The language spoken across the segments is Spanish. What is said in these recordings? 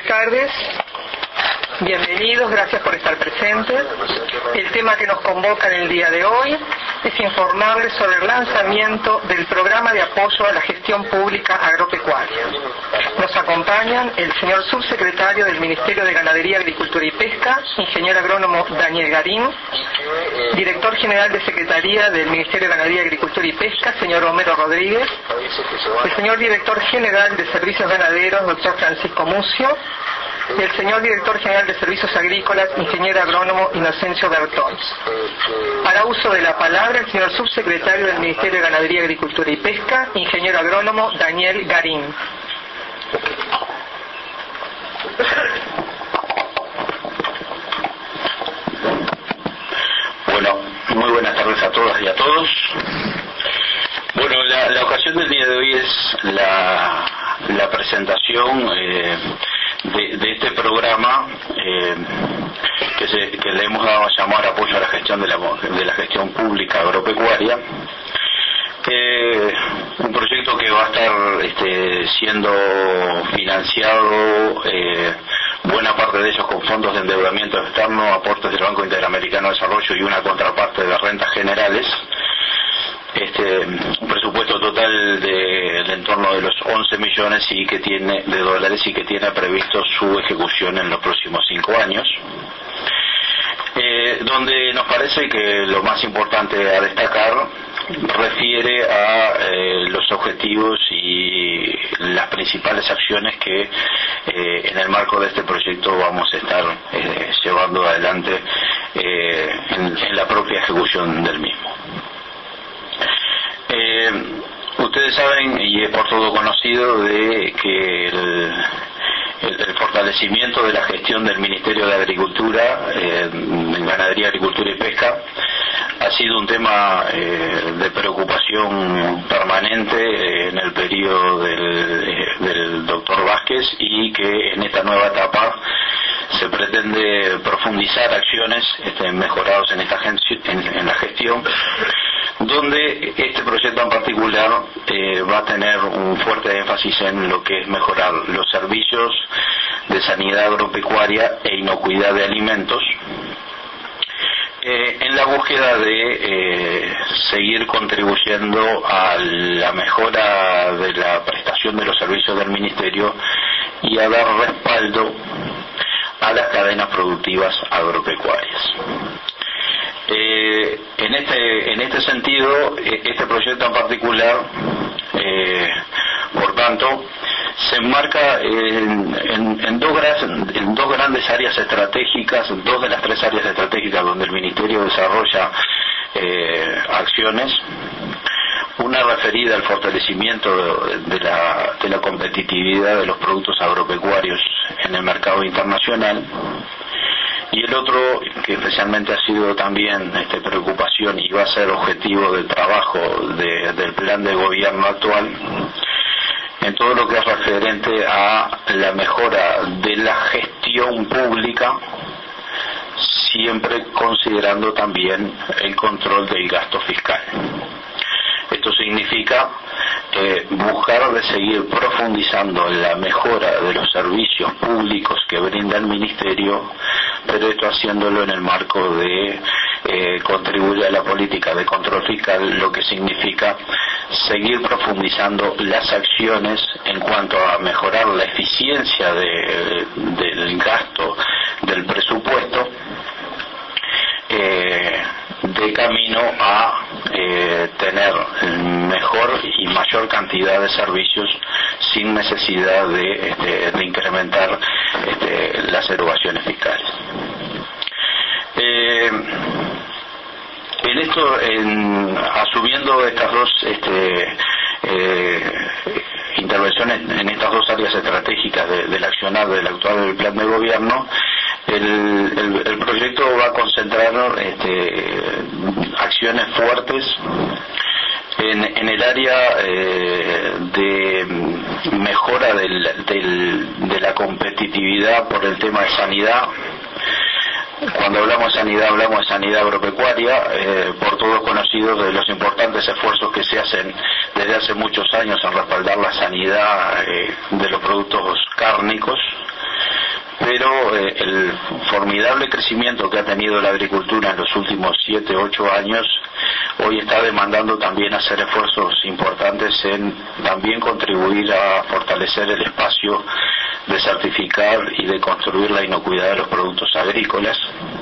tardes, bienvenidos, gracias por estar presentes. El tema que nos convoca en el día de hoy es informarles sobre el lanzamiento del programa de apoyo a la gestión pública agropecuaria. Nos acompañan el señor subsecretario del Ministerio de Ganadería, Agricultura y Pesca, ingeniero agrónomo Daniel Garín, director general de Secretaría del Ministerio de Ganadería, Agricultura y Pesca, señor Homero Rodríguez, el señor director general de Servicios Ganaderos, doctor Francisco Mucio, y el señor director general de Servicios Agrícolas, ingeniero agrónomo Inocencio Bertón. Para uso de la palabra, el señor subsecretario del Ministerio de Ganadería, Agricultura y Pesca, ingeniero agrónomo Daniel Garín. Bueno, muy buenas tardes a todas y a todos. Bueno, la ocasión del día de hoy es la presentación de este programa que le hemos dado a llamar apoyo a la gestión de la gestión pública agropecuaria. Un proyecto que va a estar siendo financiado, buena parte de ellos con fondos de endeudamiento externo, aportes del Banco Interamericano de Desarrollo y una contraparte de rentas generales. Un presupuesto total de en torno de los 11 millones de dólares y que tiene previsto su ejecución en los próximos 5 años. Donde nos parece que lo más importante a destacar refiere a los objetivos y las principales acciones que en el marco de este proyecto vamos a estar llevando adelante en la propia ejecución del mismo. Ustedes saben, y es por todo conocido, de que el fortalecimiento de la gestión del Ministerio de Agricultura, Ganadería, Agricultura y Pesca ha sido un tema de preocupación permanente en el periodo del doctor Vázquez, y que en esta nueva etapa se pretende profundizar acciones mejoradas en la gestión, donde este proyecto en particular va a tener un fuerte énfasis en lo que es mejorar los servicios de sanidad agropecuaria e inocuidad de alimentos, en la búsqueda de seguir contribuyendo a la mejora de la prestación de los servicios del Ministerio y a dar respaldo a las cadenas productivas agropecuarias. En este sentido, este proyecto en particular, por tanto, se enmarca en dos grandes áreas estratégicas, dos de las tres áreas estratégicas donde el Ministerio desarrolla acciones. Una referida al fortalecimiento de la competitividad de los productos agropecuarios en el mercado internacional, y el otro, que especialmente ha sido también preocupación y va a ser objetivo del trabajo del plan de gobierno actual, en todo lo que es referente a la mejora de la gestión pública, siempre considerando también el control del gasto fiscal. Esto significa buscar de seguir profundizando en la mejora de los servicios públicos que brinda el Ministerio, pero esto haciéndolo en el marco de contribuir a la política de control fiscal, lo que significa seguir profundizando las acciones en cuanto a mejorar la eficiencia del gasto del presupuesto, de camino a tener mejor y mayor cantidad de servicios sin necesidad de incrementar las erogaciones fiscales. Asumiendo estas dos intervenciones en estas dos áreas estratégicas del accionar del actual plan de gobierno, el proyecto va a concentrar acciones fuertes en el área de mejora de la competitividad por el tema de sanidad. Cuando hablamos de sanidad agropecuaria, por todos conocidos de los importantes esfuerzos que se hacen desde hace muchos años en respaldar la sanidad de los productos cárnicos, pero el formidable crecimiento que ha tenido la agricultura en los últimos 7, 8 años hoy está demandando también hacer esfuerzos importantes en también contribuir a fortalecer el espacio de certificar y de construir la inocuidad de los productos agrícolas,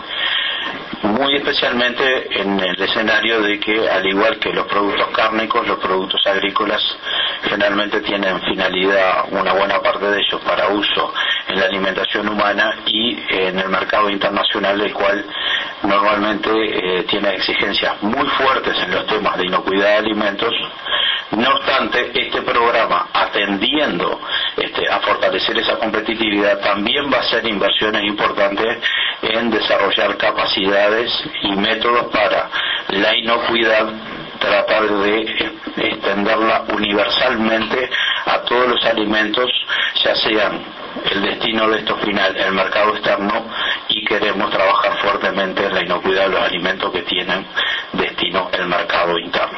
muy especialmente en el escenario de que, al igual que los productos cárnicos, los productos agrícolas generalmente tienen finalidad, una buena parte de ellos, para uso en la alimentación humana y en el mercado internacional, el cual normalmente tiene exigencias muy fuertes en los temas de inocuidad de alimentos. No obstante, este programa, atendiendo a fortalecer esa competitividad, también va a hacer inversiones importantes en desarrollar capacidades y métodos para la inocuidad, tratar de extenderla universalmente a todos los alimentos, ya sean el destino de esto final el mercado externo, y queremos trabajar fuertemente en la inocuidad de los alimentos que tienen destino el mercado interno.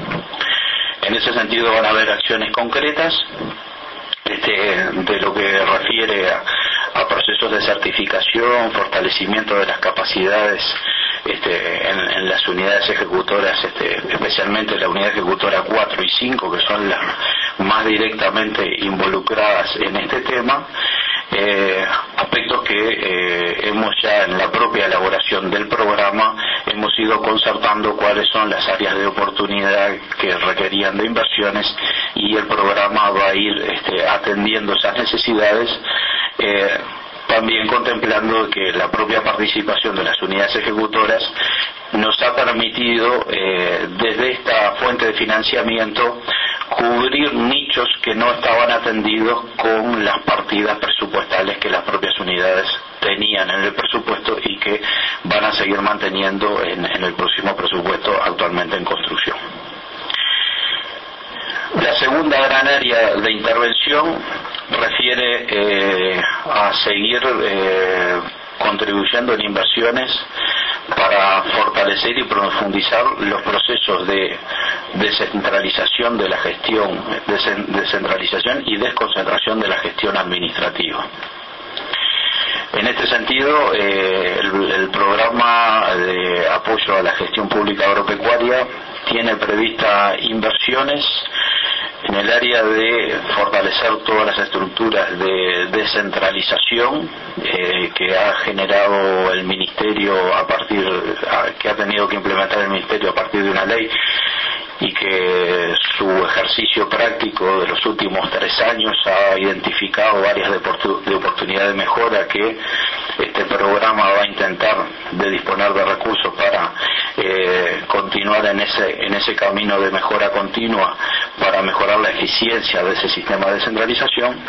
En ese sentido van a haber acciones concretas de lo que refiere a procesos de certificación, fortalecimiento de las capacidades en las unidades ejecutoras, especialmente la unidad ejecutora 4 y 5, que son las más directamente involucradas en este tema, aspectos que hemos ya en la propia elaboración del programa hemos ido concertando cuáles son las áreas de oportunidad que requerían de inversiones, y el programa va a ir atendiendo esas necesidades, también contemplando que la propia participación de las unidades ejecutoras nos ha permitido, desde esta fuente de financiamiento, cubrir nichos que no estaban atendidos con las partidas presupuestales que las propias unidades tenían en el presupuesto y que van a seguir manteniendo en el próximo presupuesto actualmente en construcción. La segunda gran área de intervención refiere a seguir contribuyendo en inversiones para fortalecer y profundizar los procesos de descentralización de la gestión, descentralización y desconcentración de la gestión administrativa. En este sentido, el programa de apoyo a la gestión pública agropecuaria tiene previstas inversiones en el área de fortalecer todas las estructuras de descentralización que ha generado el Ministerio que ha tenido que implementar el Ministerio a partir de una ley, y que su ejercicio práctico de los últimos 3 años ha identificado áreas de oportunidad de mejora que este programa va a intentar de disponer de recursos para continuar en ese camino de mejora continua para mejorar la eficiencia de ese sistema de descentralización.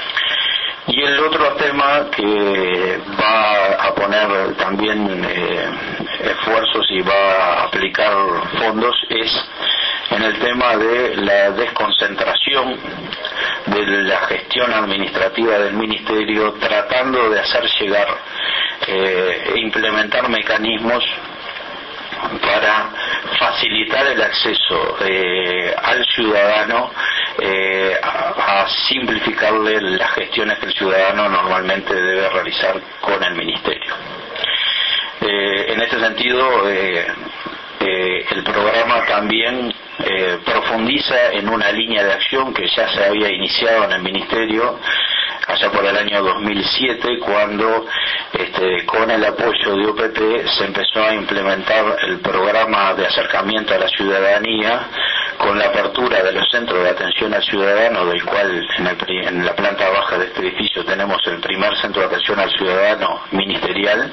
Y el otro tema que va a poner también esfuerzos y va a aplicar fondos es en el tema de la desconcentración de la gestión administrativa del Ministerio, tratando de hacer llegar e implementar mecanismos para facilitar el acceso al ciudadano, a simplificarle las gestiones que el ciudadano normalmente debe realizar con el Ministerio. En este sentido, el programa también profundiza en una línea de acción que ya se había iniciado en el Ministerio allá por el año 2007, cuando con el apoyo de UPT se empezó a implementar el programa de acercamiento a la ciudadanía, con la apertura de los centros de atención al ciudadano, del cual en la planta baja de este edificio tenemos el primer centro de atención al ciudadano ministerial,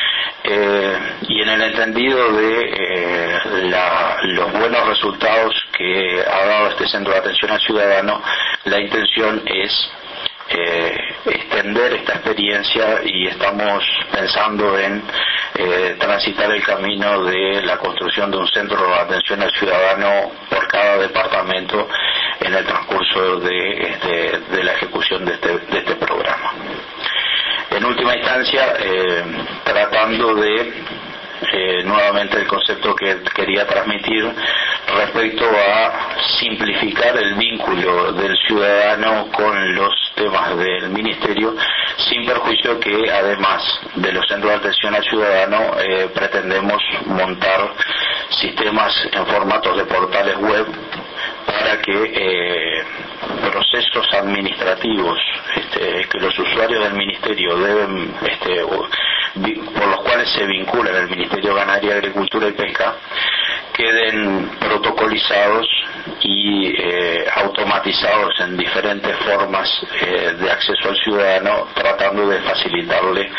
y en el entendido de los buenos resultados que ha dado este centro de atención al ciudadano, la intención es extender esta experiencia, y estamos pensando en transitar el camino de la construcción de un centro de atención al ciudadano por cada departamento en el transcurso de la ejecución de este programa. En última instancia, tratando de nuevamente el concepto que quería transmitir respecto a simplificar el vínculo del ciudadano con los temas del Ministerio, sin perjuicio que además de los centros de atención al ciudadano pretendemos montar sistemas en formatos de portales web para que procesos administrativos que los usuarios del Ministerio deben, por los cuales se vinculan el Ministerio de Ganadería, Agricultura y Pesca, queden protocolizados y automatizados en diferentes formas de acceso al ciudadano, tratando de facilitarle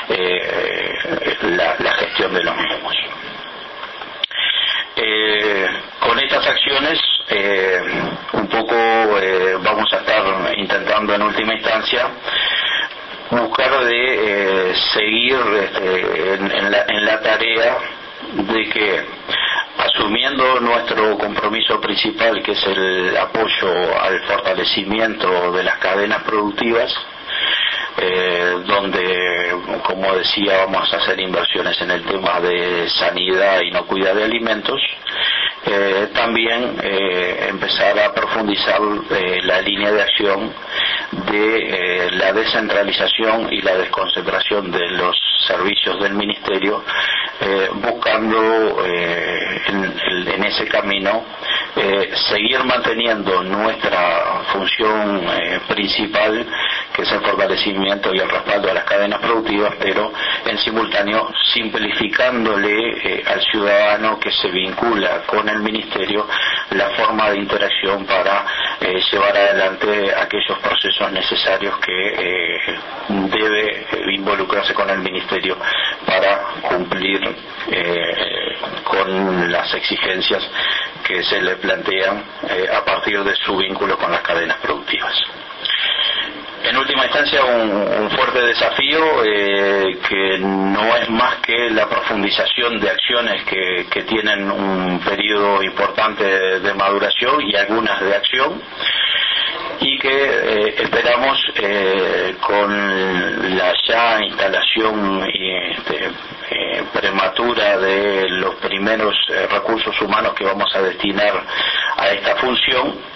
la gestión de los mismos. Con estas acciones un poco vamos a estar intentando en última instancia buscar de seguir en la tarea de que, asumiendo nuestro compromiso principal, que es el apoyo al fortalecimiento de las cadenas productivas, donde, como decía, vamos a hacer inversiones en el tema de sanidad e inocuidad de alimentos, también empezar a profundizar la línea de acción de la descentralización y la desconcentración de los servicios del Ministerio, buscando en ese camino seguir manteniendo nuestra función principal, que es el fortalecimiento y el respaldo a las cadenas productivas, pero en simultáneo simplificándole al ciudadano que se vincula con el Ministerio la forma de interacción para llevar adelante aquellos procesos necesarios que debe involucrarse con el Ministerio para cumplir con las exigencias que se le plantean a partir de su vínculo con las cadenas productivas. En última instancia, un fuerte desafío que no es más que la profundización de acciones que tienen un periodo importante de maduración y algunas de acción, y que esperamos con la ya instalación prematura de los primeros recursos humanos que vamos a destinar a esta función,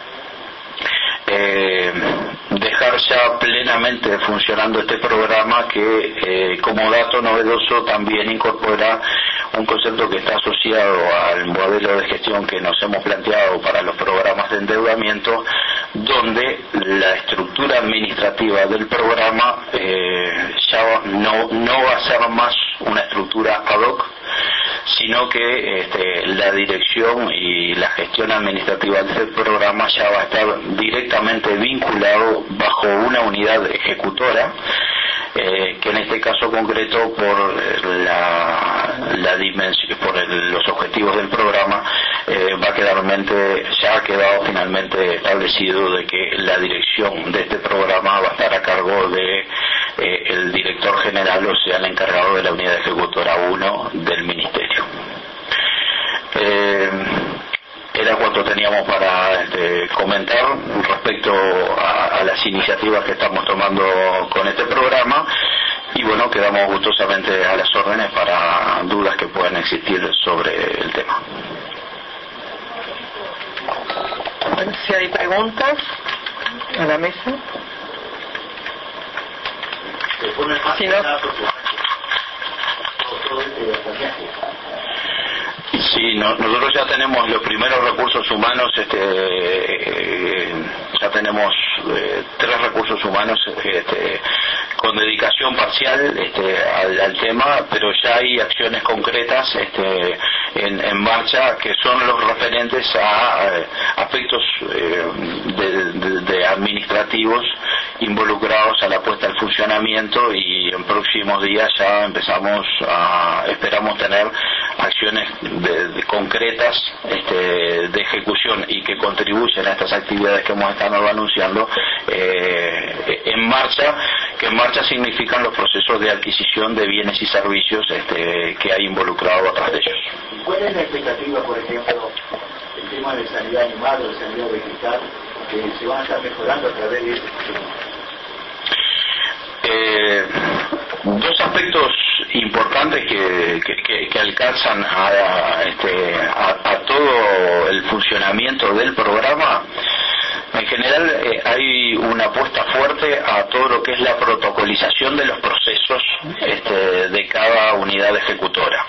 dejar ya plenamente funcionando este programa que, como dato novedoso, también incorpora un concepto que está asociado al modelo de gestión que nos hemos planteado para los programas de endeudamiento, donde la estructura administrativa del programa ya no va a ser más una estructura ad hoc, sino que la dirección y la gestión administrativa de este programa ya va a estar directamente vinculado bajo una unidad ejecutora, que en este caso concreto, por la dimensión, por los objetivos del programa, ya ha quedado finalmente establecido de que la dirección de este programa va a estar a cargo de el director general, o sea, el encargado de la unidad ejecutora 1 del Ministerio. Era cuanto teníamos para comentar respecto a las iniciativas que estamos tomando con este programa, y bueno, quedamos gustosamente a las órdenes para dudas que puedan existir sobre el tema. Bueno, si hay preguntas a la mesa. Si no, sí, nosotros ya tenemos los primeros recursos humanos, ya tenemos 3 recursos humanos con dedicación parcial al tema, pero ya hay acciones concretas en marcha que son los referentes a aspectos de administrativos involucrados a la puesta al funcionamiento, y en próximos días ya esperamos tener acciones concretas de ejecución y que contribuyen a estas actividades que hemos estado anunciando en marcha, que en marcha significan los procesos de adquisición de bienes y servicios que hay involucrado atrás de ellos. ¿Cuál es la expectativa, por ejemplo, el tema de sanidad animal o de sanidad vegetal, que se van a estar mejorando a través de este sistema? Dos aspectos importantes que alcanzan a todo el funcionamiento del programa En general hay una apuesta fuerte a todo lo que es la protocolización de los procesos de cada unidad ejecutora.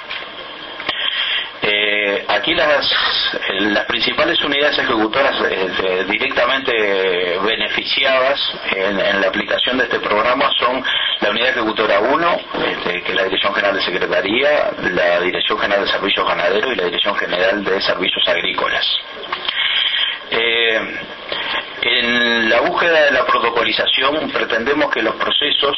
Aquí las principales unidades ejecutoras directamente beneficiadas en la aplicación de este programa son la unidad ejecutora 1, que es la Dirección General de Secretaría, la Dirección General de Servicios Ganaderos y la Dirección General de Servicios Agrícolas. En la búsqueda de la protocolización pretendemos que los procesos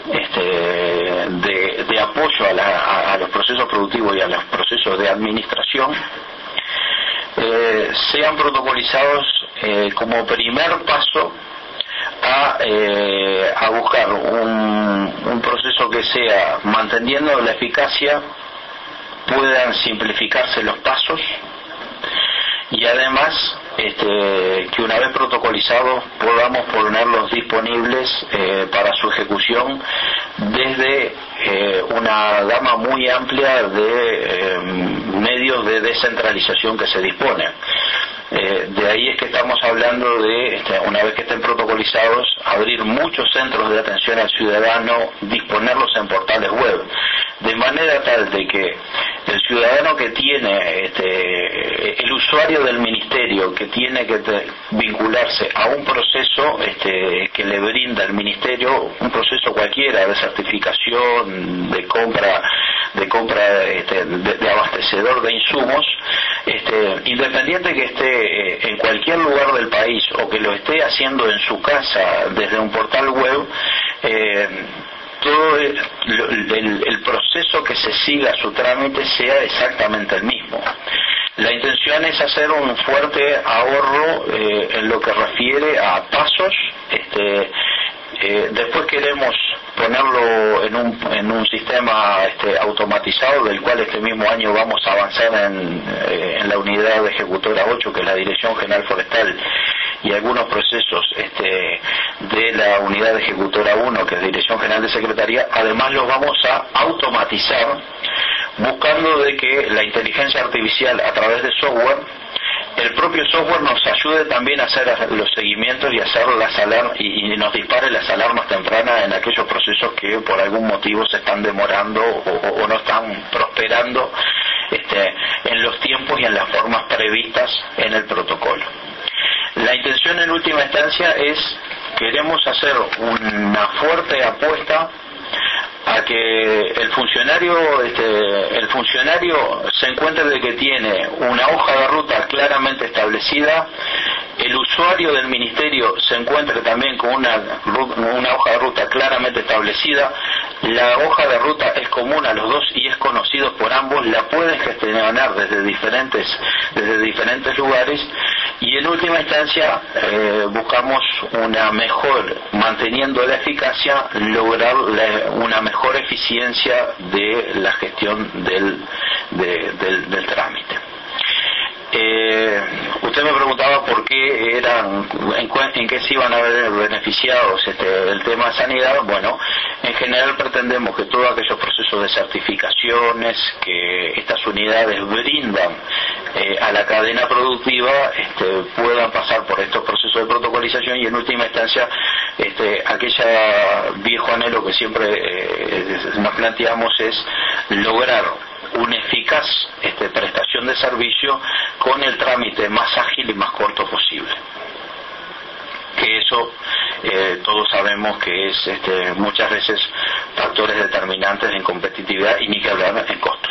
de apoyo a los procesos productivos y a los procesos de administración sean protocolizados como primer paso a buscar un proceso que sea, manteniendo la eficacia, puedan simplificarse los pasos y además que una vez protocolizados podamos ponerlos disponibles para su ejecución desde una gama muy amplia de medios de descentralización que se disponen. De ahí es que estamos hablando de, una vez que estén protocolizados, abrir muchos centros de atención al ciudadano, disponerlos en portales web, de manera tal de que el ciudadano que tiene, el usuario del ministerio que tiene que vincularse a un proceso que le brinda el ministerio, un proceso cualquiera de certificación, de compra de abastecedor de insumos, independiente que esté en cualquier lugar del país o que lo esté haciendo en su casa desde un portal web, todo el proceso que se siga su trámite sea exactamente el mismo. La intención es hacer un fuerte ahorro en lo que refiere a pasos. Después queremos ponerlo en un sistema automatizado, del cual este mismo año vamos a avanzar en la unidad ejecutora 8, que es la Dirección General Forestal, y algunos procesos de la unidad ejecutora 1, que es Dirección General de Secretaría. Además los vamos a automatizar, buscando de que la inteligencia artificial a través de software, el propio software nos ayude también a hacer los seguimientos y hacer las alarmas y nos dispare las alarmas tempranas en aquellos procesos que por algún motivo se están demorando o no están prosperando en los tiempos y en las formas previstas en el protocolo. La intención en última instancia es, queremos hacer una fuerte apuesta a que el funcionario se encuentre de que tiene una hoja de ruta claramente establecida, el usuario del ministerio se encuentre también con una hoja de ruta claramente establecida, la hoja de ruta es común a los dos y es conocido por ambos, la pueden gestionar desde diferentes lugares, y en última instancia buscamos una mejor, manteniendo la eficacia, lograr una mejor eficiencia de la gestión del trámite. Usted me preguntaba por qué en qué se iban a ver beneficiados el tema de sanidad. Bueno, en general pretendemos que todos aquellos procesos de certificaciones que estas unidades brindan a la cadena productiva puedan pasar por estos procesos de protocolización, y en última instancia aquella viejo anhelo que siempre nos planteamos es lograr una eficaz prestación de servicio con el trámite más ágil y más corto posible. Que eso todos sabemos que es muchas veces factores determinantes en competitividad y ni que hablar en costo.